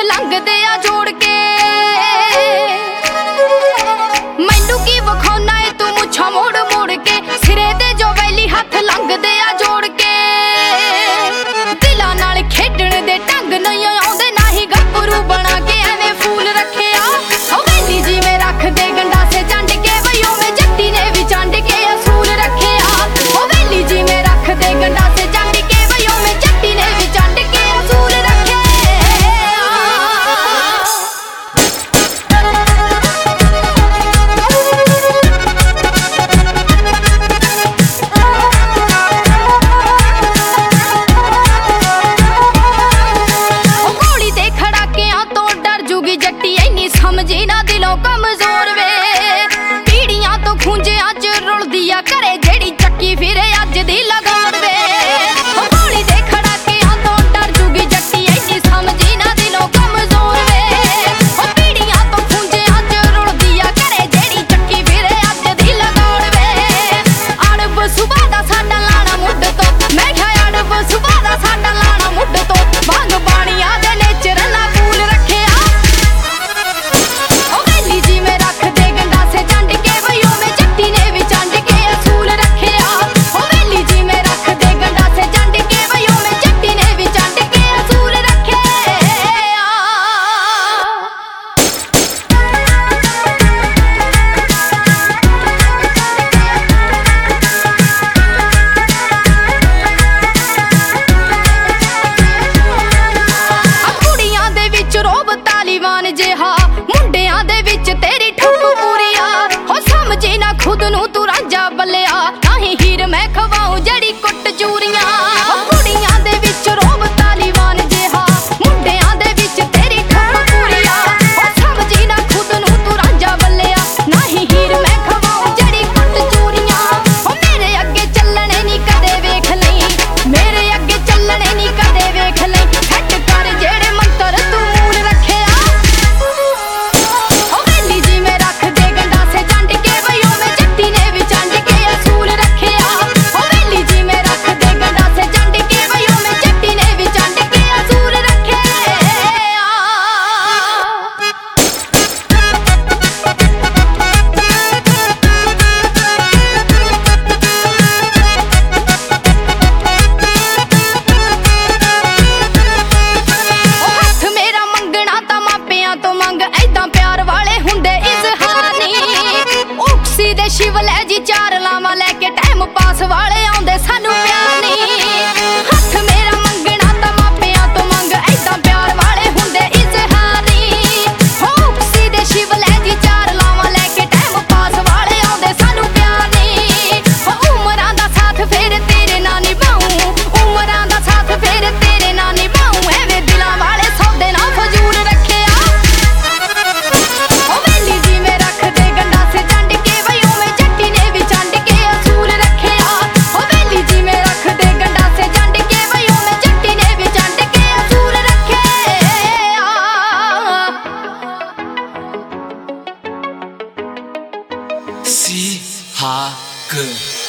लंघदे आ जोड़ के। मैनू की वखाना है तू मुछा मोड़ मोड़ के, सिरे दे जो वैली हाथ लंघदे आ जोड़ के। दिलां नाल खेडण दे ढंग नहीं आउंदे, ना ही गप्परू बना के एवें फूल रखिया। ओ वैली जिवें रख दे गंडासे चंड के, बई ओवें जट्टी ने भी चंड के असूल रखिया। ओ वैली जिवें रख दे गंडासे चंड के, बई ओवें जट्टी ने भी चंड के असूल रखिया। समझी ना दिलों कमजोर वे, पीड़ियां तो खूंजियां च रुलदी आ घरे जेड़ी चक्की फिरे अज दी लगान वे। गोली दे खड़ाकियां तो डर जूगी जट्टी, इन्नी समझी ना दिलों कमजोर वे। पीड़ियां तो खूंजियां च रुलदी आ घरे जेड़ी चक्की फिरे अज दी लगान वे। अड़ब सुबह दा साडा लाना मुੱਢ तो, मैं क्या अड़ब सुबह दा साडा लाना मुੱਢ तो, भंग पानिया दे नेचर ना फूल रखिया। मुंडियां दे विच तेरी ठुक पूरी आ, हो समझी ना खुद नू तू रांझा बल्लिया। नहीं हीर मैं खवाऊं जड़ी कुट चूरियां। कुड़ियां दे विच रोब तालीबान जिहा, मुंडियां दे विच तेरी ठुक पूरी आ, हो समझी ना खुद नू तू रांझा बल्लिया। नहीं हीर मैं खवाऊं जड़ी कुट चूरियां। हो मेरे अगे चलने नी कदे वेख लई, मेरे अगे चलने नी कदे वेख लई। सैट कर जेड़े मंतर तू मूल रखिया। शिवलै जी चार लावां लैके टाइम पास वाले आउंदे सानू प्यार नी। हथ मेरा मंगना तां मापियां तो मंग, ऐदां प्यार वाले हुंदे इजहार नी। हो सीधे शिवलै जी चार लावां लैके टाइम पास वाले आउंदे सानू प्यार नी। हो उमरां दा साथ फेर तेरे नाल निभाऊं, उमरां दा साथ फेर तेरे नाल निभाऊं। एवें दिलां वाले सौदे ना फजूल रखिया। हो वैली जिवें रख दे गंडासे चंड के, Si ha ke